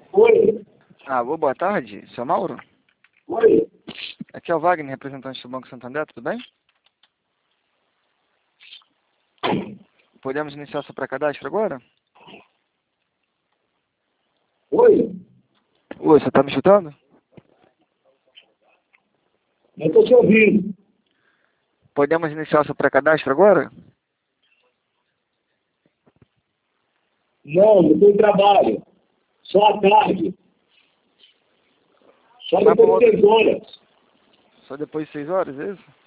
Oi. Alô, boa tarde, seu Mauro? Oi. Aqui é o Wagner, representante do Banco Santander, tudo bem? Podemos iniciar seu pré-cadastro agora? Oi. Oi, você está me escutando? Eu estou te ouvindo. Podemos iniciar seu pré-cadastro agora? Não estou em trabalho. Só à tarde. Só Mas depois por de 6 horas. Só depois de 6 horas, é isso?